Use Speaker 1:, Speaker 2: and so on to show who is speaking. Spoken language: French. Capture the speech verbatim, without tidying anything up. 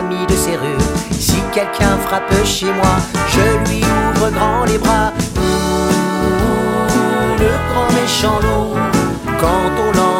Speaker 1: mis de serrure. Si quelqu'un frappe chez moi, je lui ouvre grand les bras. Ouh, le grand méchant loup, quand on l'entend